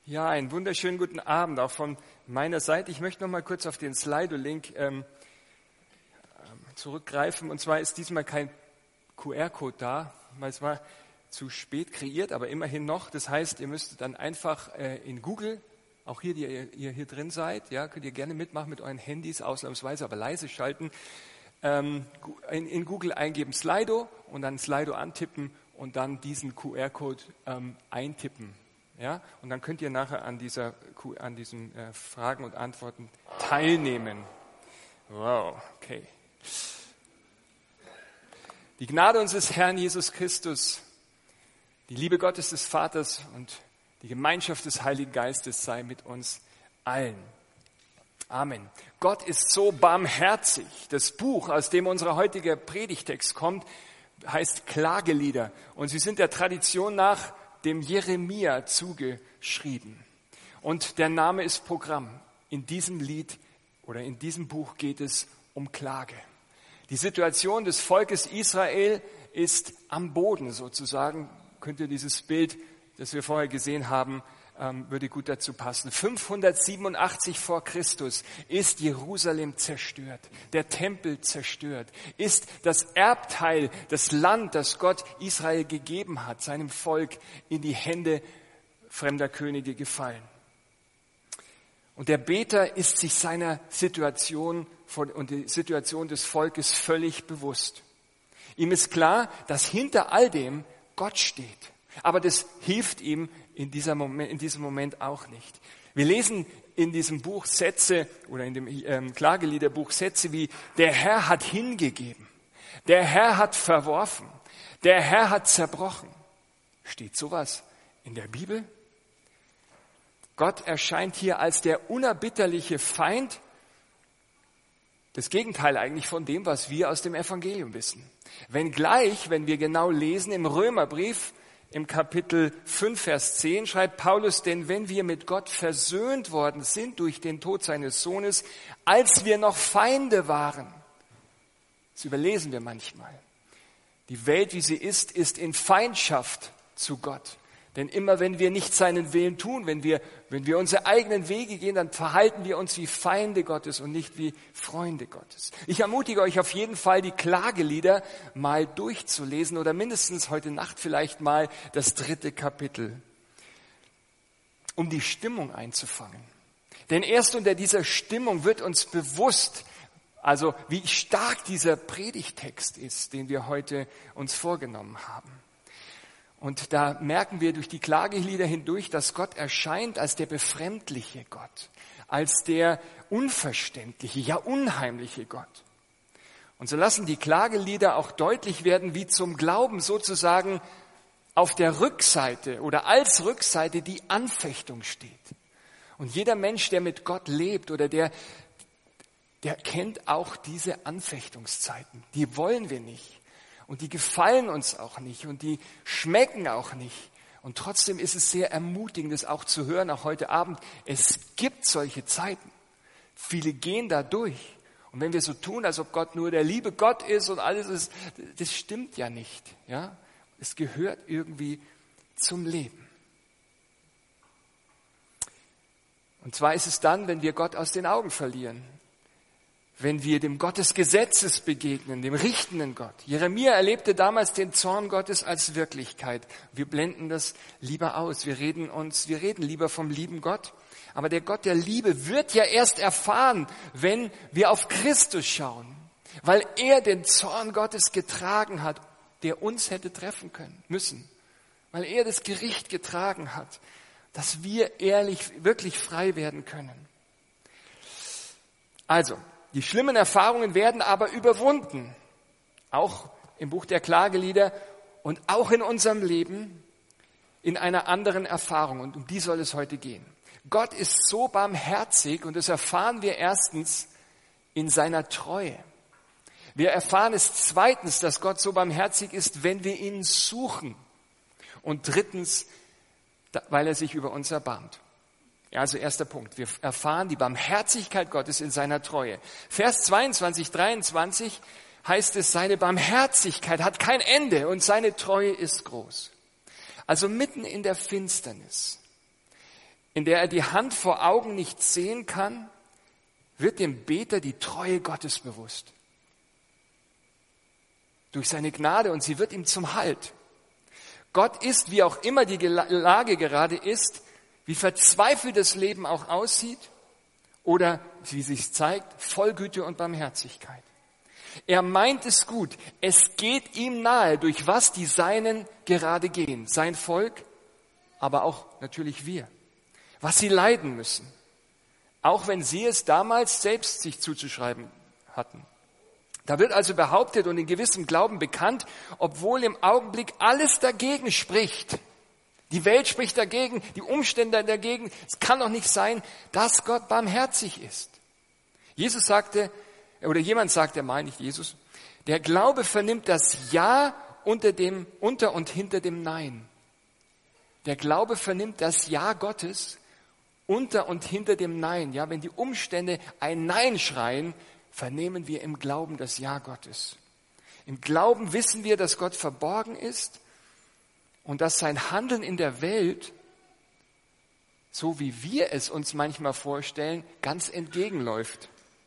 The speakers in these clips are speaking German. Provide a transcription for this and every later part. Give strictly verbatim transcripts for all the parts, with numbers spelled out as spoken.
Ja, einen wunderschönen guten Abend auch von meiner Seite. Ich möchte noch mal kurz auf den Slido-Link ähm, zurückgreifen. Und zwar ist diesmal kein Q R-Code da, weil es war zu spät kreiert, aber immerhin noch. Das heißt, ihr müsst dann einfach äh, in Google, auch hier, die ihr, ihr hier drin seid, ja, könnt ihr gerne mitmachen mit euren Handys, ausnahmsweise, aber leise schalten, ähm, in, in Google eingeben Slido und dann Slido antippen und dann diesen Q R-Code ähm, eintippen. Ja, und dann könnt ihr nachher an, dieser, an diesen äh, Fragen und Antworten teilnehmen. Wow, okay. Die Gnade unseres Herrn Jesus Christus, die Liebe Gottes des Vaters und die Gemeinschaft des Heiligen Geistes sei mit uns allen. Amen. Gott ist so barmherzig. Das Buch, aus dem unser heutiger Predigtext kommt, heißt Klagelieder. Und sie sind der Tradition nach dem Jeremia zugeschrieben. Und der Name ist Programm. In diesem Lied oder in diesem Buch geht es um Klage. Die Situation des Volkes Israel ist am Boden sozusagen. Könnt ihr dieses Bild, das wir vorher gesehen haben, ähm, würde gut dazu passen. fünfhundertsiebenundachtzig vor Christus ist Jerusalem zerstört, der Tempel zerstört, ist das Erbteil, das Land, das Gott Israel gegeben hat, seinem Volk in die Hände fremder Könige gefallen. Und der Beter ist sich seiner Situation und die Situation des Volkes völlig bewusst. Ihm ist klar, dass hinter all dem Gott steht. Aber das hilft ihm in, dieser Moment, in diesem Moment auch nicht. Wir lesen in diesem Buch Sätze oder in dem ähm, Klageliederbuch Sätze wie: Der Herr hat hingegeben, der Herr hat verworfen, der Herr hat zerbrochen. Steht sowas in der Bibel? Gott erscheint hier als der unerbitterliche Feind. Das Gegenteil eigentlich von dem, was wir aus dem Evangelium wissen. Wenngleich, wenn wir genau lesen im Römerbrief, im Kapitel fünf, Vers zehn, schreibt Paulus: Denn wenn wir mit Gott versöhnt worden sind durch den Tod seines Sohnes, als wir noch Feinde waren. Das überlesen wir manchmal. Die Welt, wie sie ist, ist in Feindschaft zu Gott. Denn immer wenn wir nicht seinen Willen tun, wenn wir, wenn wir unsere eigenen Wege gehen, dann verhalten wir uns wie Feinde Gottes und nicht wie Freunde Gottes. Ich ermutige euch auf jeden Fall, die Klagelieder mal durchzulesen oder mindestens heute Nacht vielleicht mal das dritte Kapitel, um die Stimmung einzufangen. Denn erst unter dieser Stimmung wird uns bewusst, also wie stark dieser Predigtext ist, den wir heute uns vorgenommen haben. Und da merken wir durch die Klagelieder hindurch, dass Gott erscheint als der befremdliche Gott, als der unverständliche, ja unheimliche Gott. Und so lassen die Klagelieder auch deutlich werden, wie zum Glauben sozusagen auf der Rückseite oder als Rückseite die Anfechtung steht. Und jeder Mensch, der mit Gott lebt oder der, der kennt auch diese Anfechtungszeiten. Die wollen wir nicht. Und die gefallen uns auch nicht und die schmecken auch nicht. Und trotzdem ist es sehr ermutigend, das auch zu hören, auch heute Abend. Es gibt solche Zeiten. Viele gehen da durch. Und wenn wir so tun, als ob Gott nur der liebe Gott ist und alles ist, das stimmt ja nicht. Ja? Es gehört irgendwie zum Leben. Und zwar ist es dann, wenn wir Gott aus den Augen verlieren. Wenn wir dem Gott des Gesetzes begegnen, dem richtenden Gott. Jeremia erlebte damals den Zorn Gottes als Wirklichkeit. Wir blenden das lieber aus. Wir reden uns, wir reden lieber vom lieben Gott. Aber der Gott der Liebe wird ja erst erfahren, wenn wir auf Christus schauen. Weil er den Zorn Gottes getragen hat, der uns hätte treffen können, müssen. Weil er das Gericht getragen hat, dass wir ehrlich, wirklich frei werden können. Also, die schlimmen Erfahrungen werden aber überwunden, auch im Buch der Klagelieder und auch in unserem Leben in einer anderen Erfahrung. Und um die soll es heute gehen. Gott ist so barmherzig und das erfahren wir erstens in seiner Treue. Wir erfahren es zweitens, dass Gott so barmherzig ist, wenn wir ihn suchen. Und drittens, weil er sich über uns erbarmt. Also erster Punkt, wir erfahren die Barmherzigkeit Gottes in seiner Treue. Vers zweiundzwanzig, dreiundzwanzig heißt es, seine Barmherzigkeit hat kein Ende und seine Treue ist groß. Also mitten in der Finsternis, in der er die Hand vor Augen nicht sehen kann, wird dem Beter die Treue Gottes bewusst. Durch seine Gnade, und sie wird ihm zum Halt. Gott ist, wie auch immer die Lage gerade ist, wie verzweifelt das Leben auch aussieht, oder, wie sich zeigt, voll Güte und Barmherzigkeit. Er meint es gut. Es geht ihm nahe, durch was die Seinen gerade gehen. Sein Volk, aber auch natürlich wir. Was sie leiden müssen. Auch wenn sie es damals selbst sich zuzuschreiben hatten. Da wird also behauptet und in gewissem Glauben bekannt, obwohl im Augenblick alles dagegen spricht. Die Welt spricht dagegen, die Umstände dagegen. Es kann doch nicht sein, dass Gott barmherzig ist. Jesus sagte, oder jemand sagte mal, nicht Jesus, der Glaube vernimmt das Ja unter dem, unter und hinter dem Nein. Der Glaube vernimmt das Ja Gottes unter und hinter dem Nein. Ja, wenn die Umstände ein Nein schreien, vernehmen wir im Glauben das Ja Gottes. Im Glauben wissen wir, dass Gott verborgen ist und dass sein Handeln in der Welt, so wie wir es uns manchmal vorstellen, ganz entgegenläuft.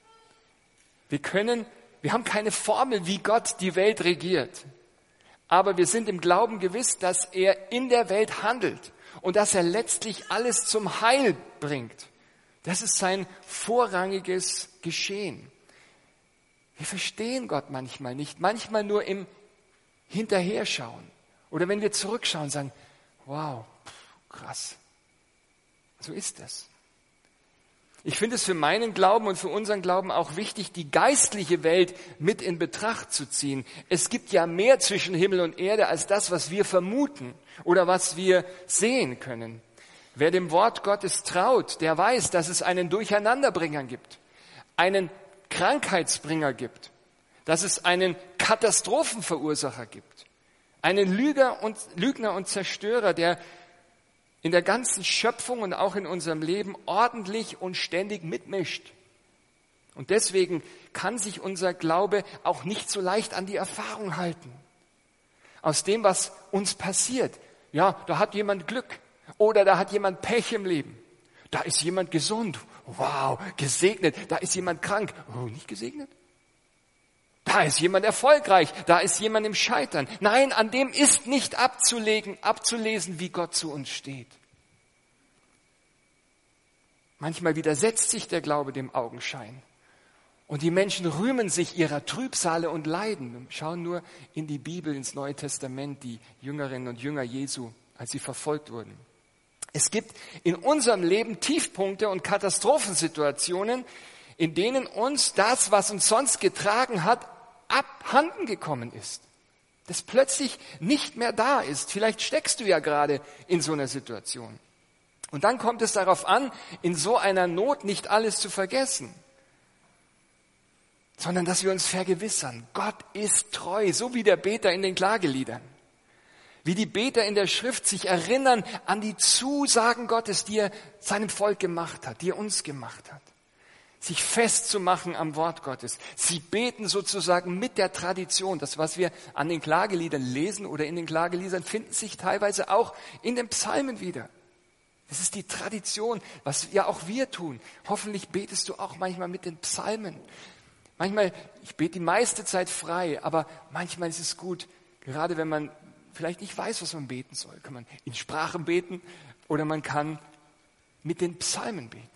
Wir können, wir haben keine Formel, wie Gott die Welt regiert. Aber wir sind im Glauben gewiss, dass er in der Welt handelt und dass er letztlich alles zum Heil bringt. Das ist sein vorrangiges Geschehen. Wir verstehen Gott manchmal nicht, manchmal nur im Hinterherschauen. Oder wenn wir zurückschauen, sagen, wow, krass, so ist das. Ich finde es für meinen Glauben und für unseren Glauben auch wichtig, die geistliche Welt mit in Betracht zu ziehen. Es gibt ja mehr zwischen Himmel und Erde als das, was wir vermuten oder was wir sehen können. Wer dem Wort Gottes traut, der weiß, dass es einen Durcheinanderbringer gibt, einen Krankheitsbringer gibt, dass es einen Katastrophenverursacher gibt, einen Lüger und, Lügner und Zerstörer, der in der ganzen Schöpfung und auch in unserem Leben ordentlich und ständig mitmischt. Und deswegen kann sich unser Glaube auch nicht so leicht an die Erfahrung halten. Aus dem, was uns passiert. Ja, da hat jemand Glück oder da hat jemand Pech im Leben. Da ist jemand gesund. Wow, gesegnet. Da ist jemand krank. Oh, nicht gesegnet? Da ist jemand erfolgreich. Da ist jemand im Scheitern. Nein, an dem ist nicht abzulegen, abzulesen, wie Gott zu uns steht. Manchmal widersetzt sich der Glaube dem Augenschein. Und die Menschen rühmen sich ihrer Trübsale und Leiden. Schauen nur in die Bibel, ins Neue Testament, die Jüngerinnen und Jünger Jesu, als sie verfolgt wurden. Es gibt in unserem Leben Tiefpunkte und Katastrophensituationen, in denen uns das, was uns sonst getragen hat, abhanden gekommen ist. Das plötzlich nicht mehr da ist. Vielleicht steckst du ja gerade in so einer Situation. Und dann kommt es darauf an, in so einer Not nicht alles zu vergessen, sondern dass wir uns vergewissern, Gott ist treu, so wie der Beter in den Klageliedern. Wie die Beter in der Schrift sich erinnern an die Zusagen Gottes, die er seinem Volk gemacht hat, die er uns gemacht hat. Sich festzumachen am Wort Gottes. Sie beten sozusagen mit der Tradition. Das, was wir an den Klageliedern lesen oder in den Klageliedern, finden sich teilweise auch in den Psalmen wieder. Das ist die Tradition, was ja auch wir tun. Hoffentlich betest du auch manchmal mit den Psalmen. Manchmal, ich bete die meiste Zeit frei, aber manchmal ist es gut, gerade wenn man vielleicht nicht weiß, was man beten soll, kann man in Sprachen beten oder man kann mit den Psalmen beten.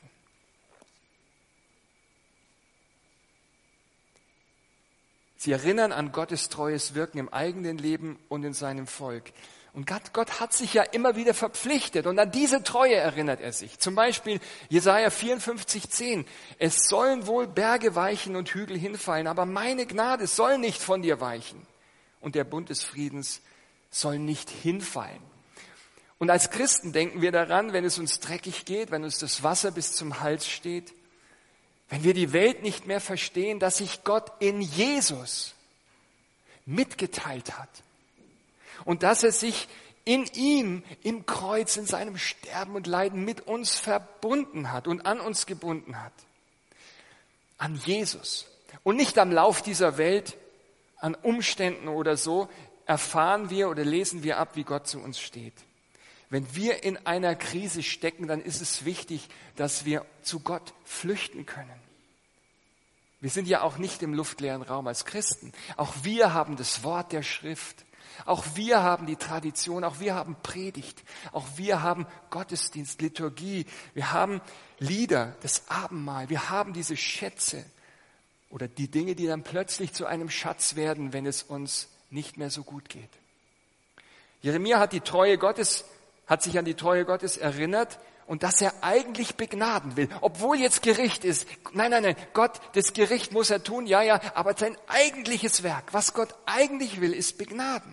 Sie erinnern an Gottes treues Wirken im eigenen Leben und in seinem Volk. Und Gott, Gott hat sich ja immer wieder verpflichtet und an diese Treue erinnert er sich. Zum Beispiel Jesaja vierundfünfzig, zehn. Es sollen wohl Berge weichen und Hügel hinfallen, aber meine Gnade soll nicht von dir weichen. Und der Bund des Friedens soll nicht hinfallen. Und als Christen denken wir daran, wenn es uns dreckig geht, wenn uns das Wasser bis zum Hals steht, wenn wir die Welt nicht mehr verstehen, dass sich Gott in Jesus mitgeteilt hat und dass er sich in ihm, im Kreuz, in seinem Sterben und Leiden mit uns verbunden hat und an uns gebunden hat. An Jesus. Und nicht am Lauf dieser Welt, an Umständen oder so, erfahren wir oder lesen wir ab, wie Gott zu uns steht. Wenn wir in einer Krise stecken, dann ist es wichtig, dass wir zu Gott flüchten können. Wir sind ja auch nicht im luftleeren Raum als Christen. Auch wir haben das Wort der Schrift. Auch wir haben die Tradition. Auch wir haben Predigt. Auch wir haben Gottesdienst, Liturgie. Wir haben Lieder, das Abendmahl. Wir haben diese Schätze oder die Dinge, die dann plötzlich zu einem Schatz werden, wenn es uns nicht mehr so gut geht. Jeremia hat die Treue Gottes, hat sich an die Treue Gottes erinnert und dass er eigentlich begnaden will, obwohl jetzt Gericht ist. Nein, nein, nein, Gott, das Gericht muss er tun, ja, ja, aber sein eigentliches Werk, was Gott eigentlich will, ist begnaden.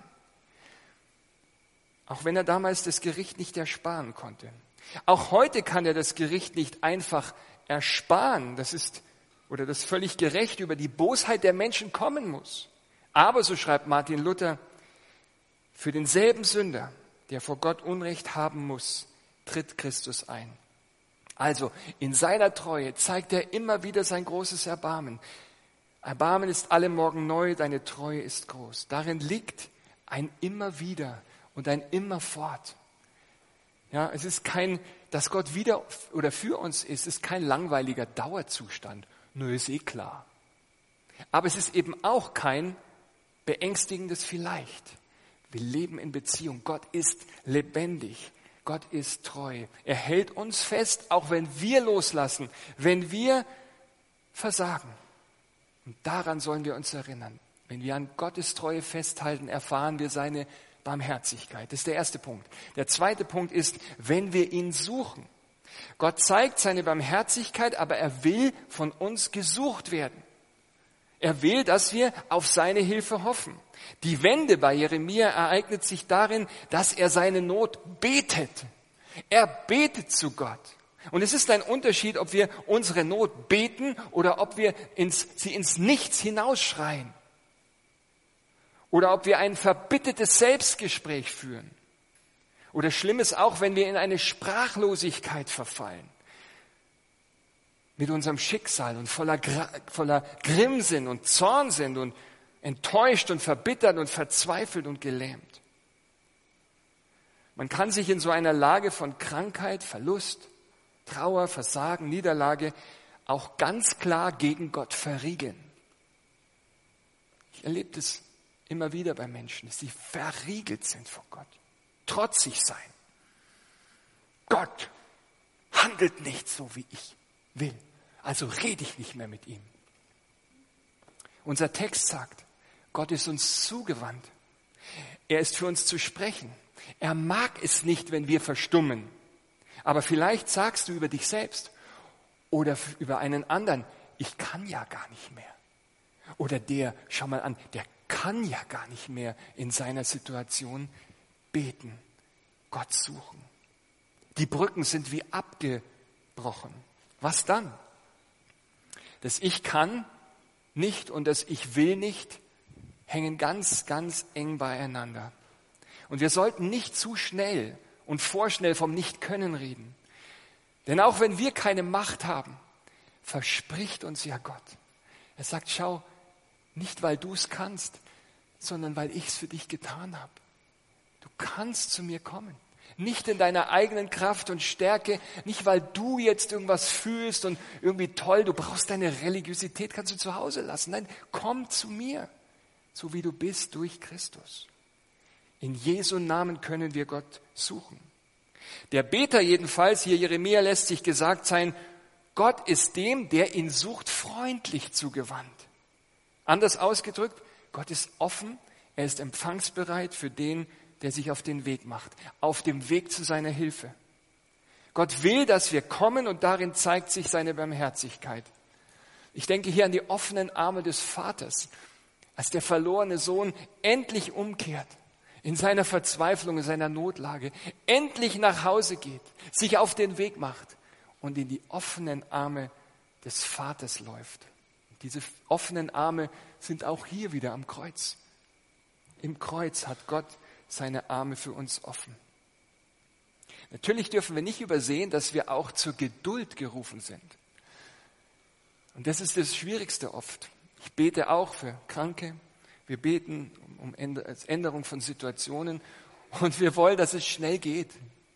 Auch wenn er damals das Gericht nicht ersparen konnte. Auch heute kann er das Gericht nicht einfach ersparen. Das ist, oder das völlig gerecht über die Bosheit der Menschen kommen muss. Aber, so schreibt Martin Luther, für denselben Sünder, der vor Gott Unrecht haben muss, tritt Christus ein. Also, in seiner Treue zeigt er immer wieder sein großes Erbarmen. Erbarmen ist alle Morgen neu, deine Treue ist groß. Darin liegt ein immer wieder und ein immerfort. Ja, es ist kein, dass Gott wieder oder für uns ist, ist kein langweiliger Dauerzustand. Nö, ist eh klar. Aber es ist eben auch kein beängstigendes Vielleicht. Wir leben in Beziehung. Gott ist lebendig. Gott ist treu. Er hält uns fest, auch wenn wir loslassen, wenn wir versagen. Und daran sollen wir uns erinnern. Wenn wir an Gottes Treue festhalten, erfahren wir seine Barmherzigkeit. Das ist der erste Punkt. Der zweite Punkt ist, wenn wir ihn suchen. Gott zeigt seine Barmherzigkeit, aber er will von uns gesucht werden. Er will, dass wir auf seine Hilfe hoffen. Die Wende bei Jeremia ereignet sich darin, dass er seine Not betet. Er betet zu Gott. Und es ist ein Unterschied, ob wir unsere Not beten oder ob wir ins, sie ins Nichts hinausschreien. Oder ob wir ein verbittertes Selbstgespräch führen. Oder schlimm ist auch, wenn wir in eine Sprachlosigkeit verfallen. Mit unserem Schicksal und voller, voller Grimm sind und Zorn sind und enttäuscht und verbittert und verzweifelt und gelähmt. Man kann sich in so einer Lage von Krankheit, Verlust, Trauer, Versagen, Niederlage auch ganz klar gegen Gott verriegeln. Ich erlebe das immer wieder bei Menschen, dass sie verriegelt sind vor Gott, trotzig sein. Gott handelt nicht so, wie ich will. Also rede ich nicht mehr mit ihm. Unser Text sagt, Gott ist uns zugewandt. Er ist für uns zu sprechen. Er mag es nicht, wenn wir verstummen. Aber vielleicht sagst du über dich selbst oder über einen anderen, ich kann ja gar nicht mehr. Oder der, schau mal an, der kann ja gar nicht mehr in seiner Situation beten, Gott suchen. Die Brücken sind wie abgebrochen. Was dann? Das Ich kann nicht und das Ich will nicht hängen ganz, ganz eng beieinander. Und wir sollten nicht zu schnell und vorschnell vom Nicht-Können reden. Denn auch wenn wir keine Macht haben, verspricht uns ja Gott. Er sagt, schau, nicht weil du es kannst, sondern weil ich es für dich getan habe. Du kannst zu mir kommen. Nicht in deiner eigenen Kraft und Stärke, nicht weil du jetzt irgendwas fühlst und irgendwie toll, du brauchst deine Religiosität, kannst du zu Hause lassen. Nein, komm zu mir, so wie du bist durch Christus. In Jesu Namen können wir Gott suchen. Der Beter jedenfalls, hier Jeremia, lässt sich gesagt sein, Gott ist dem, der ihn sucht, freundlich zugewandt. Anders ausgedrückt, Gott ist offen, er ist empfangsbereit für den, der sich auf den Weg macht, auf dem Weg zu seiner Hilfe. Gott will, dass wir kommen und darin zeigt sich seine Barmherzigkeit. Ich denke hier an die offenen Arme des Vaters, als der verlorene Sohn endlich umkehrt, in seiner Verzweiflung, in seiner Notlage, endlich nach Hause geht, sich auf den Weg macht und in die offenen Arme des Vaters läuft. Diese offenen Arme sind auch hier wieder am Kreuz. Im Kreuz hat Gott seine Arme für uns offen. Natürlich dürfen wir nicht übersehen, dass wir auch zur Geduld gerufen sind. Und das ist das Schwierigste oft. Ich bete auch für Kranke. Wir beten um Änderung von Situationen und wir wollen, dass es schnell geht.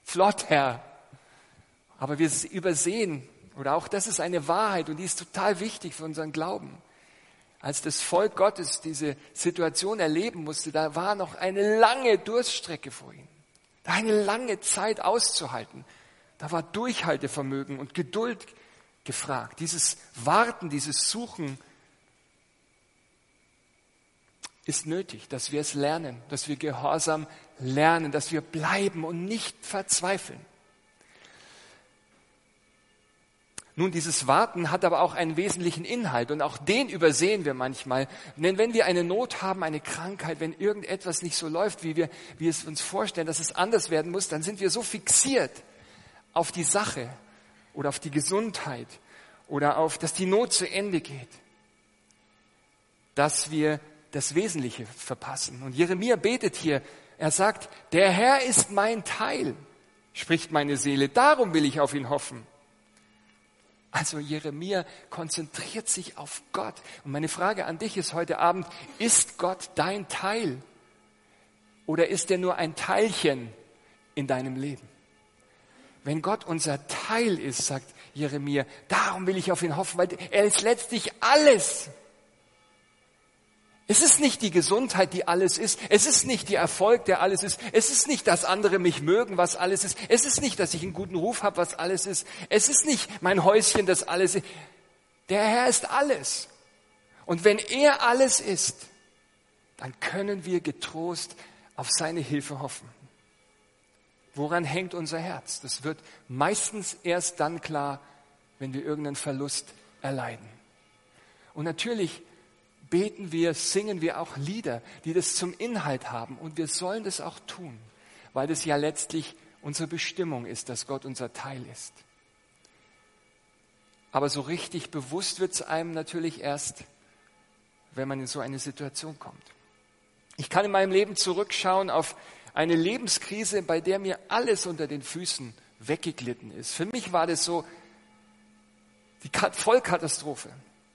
Flott, Herr. Aber wir übersehen, oder auch das ist eine Wahrheit und die ist total wichtig für unseren Glauben. Als das Volk Gottes diese Situation erleben musste, da war noch eine lange Durststrecke vor ihnen. Da eine lange Zeit auszuhalten. Da war Durchhaltevermögen und Geduld gefragt. Dieses Warten, dieses Suchen ist nötig, dass wir es lernen, dass wir Gehorsam lernen, dass wir bleiben und nicht verzweifeln. Nun, dieses Warten hat aber auch einen wesentlichen Inhalt und auch den übersehen wir manchmal. Denn wenn wir eine Not haben, eine Krankheit, wenn irgendetwas nicht so läuft, wie wir, wie es uns vorstellen, dass es anders werden muss, dann sind wir so fixiert auf die Sache oder auf die Gesundheit oder auf, dass die Not zu Ende geht, dass wir das Wesentliche verpassen. Und Jeremia betet hier, er sagt, der Herr ist mein Teil, spricht meine Seele, darum will ich auf ihn hoffen. Also Jeremia konzentriert sich auf Gott. Und meine Frage an dich ist heute Abend, ist Gott dein Teil? Oder ist er nur ein Teilchen in deinem Leben? Wenn Gott unser Teil ist, sagt Jeremia, darum will ich auf ihn hoffen, weil er ist letztlich alles. Es ist nicht die Gesundheit, die alles ist. Es ist nicht der Erfolg, der alles ist. Es ist nicht, dass andere mich mögen, was alles ist. Es ist nicht, dass ich einen guten Ruf habe, was alles ist. Es ist nicht mein Häuschen, das alles ist. Der Herr ist alles. Und wenn er alles ist, dann können wir getrost auf seine Hilfe hoffen. Woran hängt unser Herz? Das wird meistens erst dann klar, wenn wir irgendeinen Verlust erleiden. Und natürlich beten wir, singen wir auch Lieder, die das zum Inhalt haben. Und wir sollen das auch tun, weil das ja letztlich unsere Bestimmung ist, dass Gott unser Teil ist. Aber so richtig bewusst wird es einem natürlich erst, wenn man in so eine Situation kommt. Ich kann in meinem Leben zurückschauen auf eine Lebenskrise, bei der mir alles unter den Füßen weggeglitten ist. Für mich war das so die Vollkatastrophe.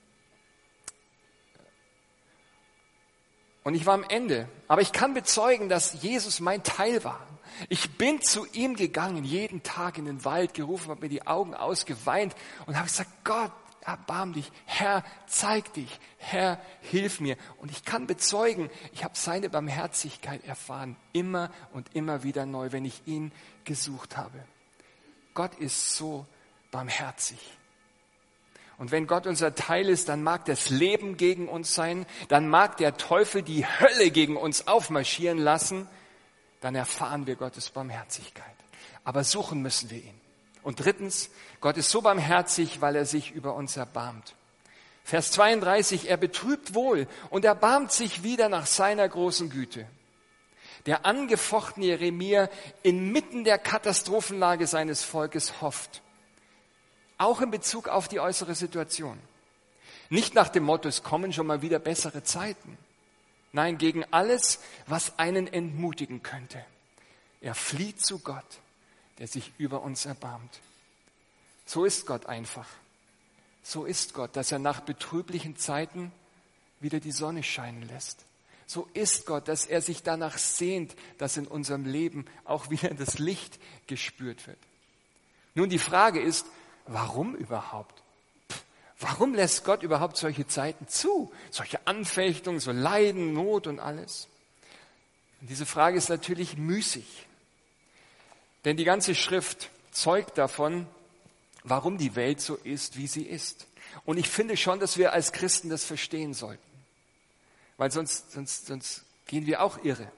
Und ich war am Ende. Aber ich kann bezeugen, dass Jesus mein Teil war. Ich bin zu ihm gegangen, jeden Tag in den Wald gerufen, habe mir die Augen ausgeweint und habe gesagt, Gott, erbarm dich, Herr, zeig dich, Herr, hilf mir. Und ich kann bezeugen, ich habe seine Barmherzigkeit erfahren, immer und immer wieder neu, wenn ich ihn gesucht habe. Gott ist so barmherzig. Und wenn Gott unser Teil ist, dann mag das Leben gegen uns sein, dann mag der Teufel die Hölle gegen uns aufmarschieren lassen, dann erfahren wir Gottes Barmherzigkeit. Aber suchen müssen wir ihn. Und drittens, Gott ist so barmherzig, weil er sich über uns erbarmt. Vers zweiunddreißig, er betrübt wohl und erbarmt sich wieder nach seiner großen Güte. Der angefochtene Jeremia inmitten der Katastrophenlage seines Volkes hofft. Auch in Bezug auf die äußere Situation. Nicht nach dem Motto, es kommen schon mal wieder bessere Zeiten. Nein, gegen alles, was einen entmutigen könnte. Er flieht zu Gott, der sich über uns erbarmt. So ist Gott einfach. So ist Gott, dass er nach betrüblichen Zeiten wieder die Sonne scheinen lässt. So ist Gott, dass er sich danach sehnt, dass in unserem Leben auch wieder das Licht gespürt wird. Nun, die Frage ist, warum überhaupt? Pff, warum lässt Gott überhaupt solche Zeiten zu? Solche Anfechtungen, so Leiden, Not und alles? Und diese Frage ist natürlich müßig. Denn die ganze Schrift zeugt davon, warum die Welt so ist, wie sie ist. Und ich finde schon, dass wir als Christen das verstehen sollten. Weil sonst, sonst, sonst gehen wir auch irre.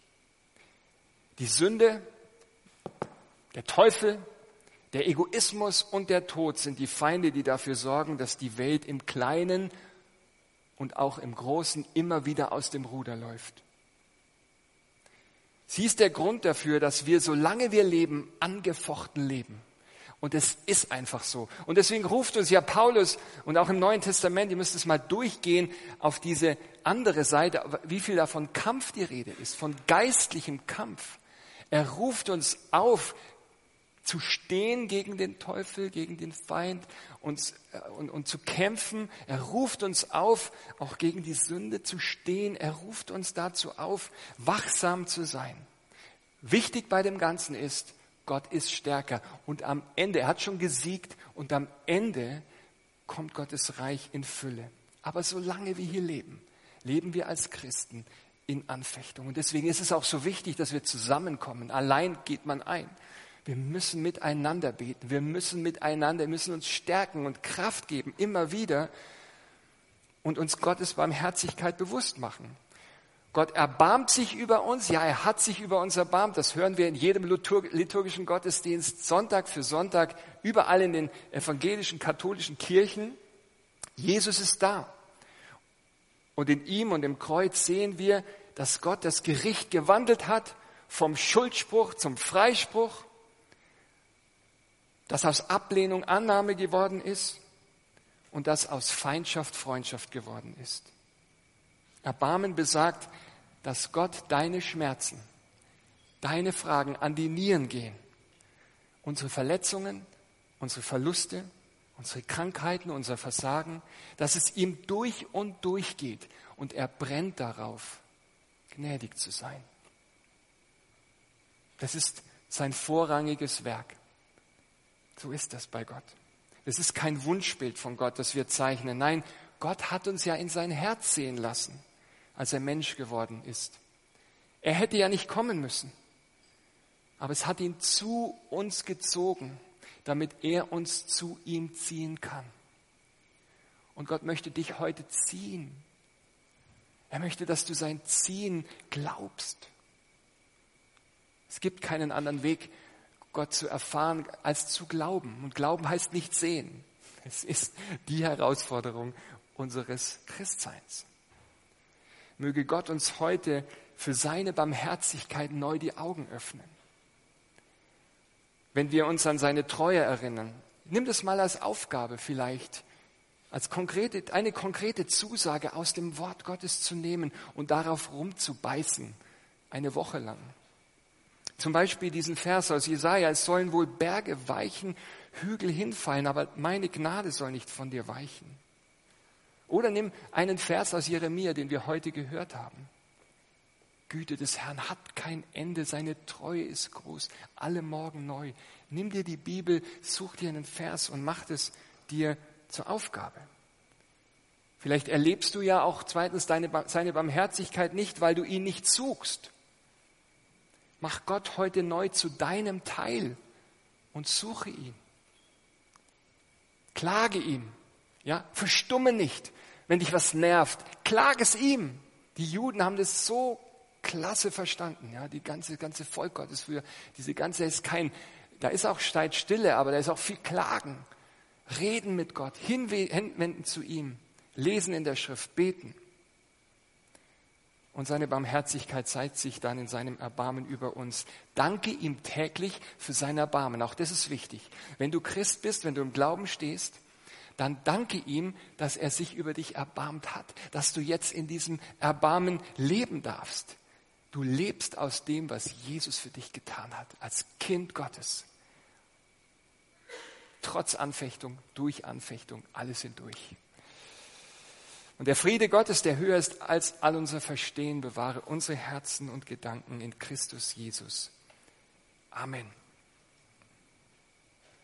Die Sünde, der Teufel, der Egoismus und der Tod sind die Feinde, die dafür sorgen, dass die Welt im Kleinen und auch im Großen immer wieder aus dem Ruder läuft. Sie ist der Grund dafür, dass wir, solange wir leben, angefochten leben. Und es ist einfach so. Und deswegen ruft uns ja Paulus und auch im Neuen Testament, ihr müsst es mal durchgehen, auf diese andere Seite, wie viel davon Kampf die Rede ist, von geistlichem Kampf. Er ruft uns auf, zu stehen gegen den Teufel, gegen den Feind und, und, und zu kämpfen. Er ruft uns auf, auch gegen die Sünde zu stehen. Er ruft uns dazu auf, wachsam zu sein. Wichtig bei dem Ganzen ist, Gott ist stärker. Und am Ende, er hat schon gesiegt und am Ende kommt Gottes Reich in Fülle. Aber solange wir hier leben, leben wir als Christen in Anfechtung. Und deswegen ist es auch so wichtig, dass wir zusammenkommen. Allein geht man ein. Wir müssen miteinander beten. Wir müssen miteinander, wir müssen uns stärken und Kraft geben, immer wieder, und uns Gottes Barmherzigkeit bewusst machen. Gott erbarmt sich über uns. Ja, er hat sich über uns erbarmt. Das hören wir in jedem liturgischen Gottesdienst, Sonntag für Sonntag, überall in den evangelischen, katholischen Kirchen. Jesus ist da. Und in ihm und im Kreuz sehen wir, dass Gott das Gericht gewandelt hat, vom Schuldspruch zum Freispruch, dass aus Ablehnung Annahme geworden ist und dass aus Feindschaft Freundschaft geworden ist. Erbarmen besagt, dass Gott deine Schmerzen, deine Fragen an die Nieren gehen. Unsere Verletzungen, unsere Verluste, unsere Krankheiten, unser Versagen, dass es ihm durch und durch geht und er brennt darauf, gnädig zu sein. Das ist sein vorrangiges Werk. So ist das bei Gott. Es ist kein Wunschbild von Gott, das wir zeichnen. Nein, Gott hat uns ja in sein Herz sehen lassen, als er Mensch geworden ist. Er hätte ja nicht kommen müssen, aber es hat ihn zu uns gezogen, damit er uns zu ihm ziehen kann. Und Gott möchte dich heute ziehen. Er möchte, dass du sein Ziehen glaubst. Es gibt keinen anderen Weg, Gott zu erfahren, als zu glauben. Und Glauben heißt nicht sehen. Es ist die Herausforderung unseres Christseins. Möge Gott uns heute für seine Barmherzigkeit neu die Augen öffnen. Wenn wir uns an seine Treue erinnern, nimm das mal als Aufgabe vielleicht, als konkrete, eine konkrete Zusage aus dem Wort Gottes zu nehmen und darauf rumzubeißen, eine Woche lang. Zum Beispiel diesen Vers aus Jesaja: Es sollen wohl Berge weichen, Hügel hinfallen, aber meine Gnade soll nicht von dir weichen. Oder nimm einen Vers aus Jeremia, den wir heute gehört haben. Güte des Herrn hat kein Ende, seine Treue ist groß, alle Morgen neu. Nimm dir die Bibel, such dir einen Vers und mach es dir zur Aufgabe. Vielleicht erlebst du ja auch zweitens deine, seine Barmherzigkeit nicht, weil du ihn nicht suchst. Mach Gott heute neu zu deinem Teil und suche ihn. Klage ihm, ja, verstumme nicht, wenn dich was nervt. Klage es ihm. Die Juden haben das so klasse verstanden, ja, die ganze ganze Volk Gottes früher, diese ganze ist kein, da ist auch Stille, aber da ist auch viel Klagen, reden mit Gott, hinwenden zu ihm, lesen in der Schrift, beten. Und seine Barmherzigkeit zeigt sich dann in seinem Erbarmen über uns. Danke ihm täglich für sein Erbarmen. Auch das ist wichtig. Wenn du Christ bist, wenn du im Glauben stehst, dann danke ihm, dass er sich über dich erbarmt hat, dass du jetzt in diesem Erbarmen leben darfst. Du lebst aus dem, was Jesus für dich getan hat, als Kind Gottes. Trotz Anfechtung, durch Anfechtung, alles hindurch. Und der Friede Gottes, der höher ist als all unser Verstehen, bewahre unsere Herzen und Gedanken in Christus Jesus. Amen.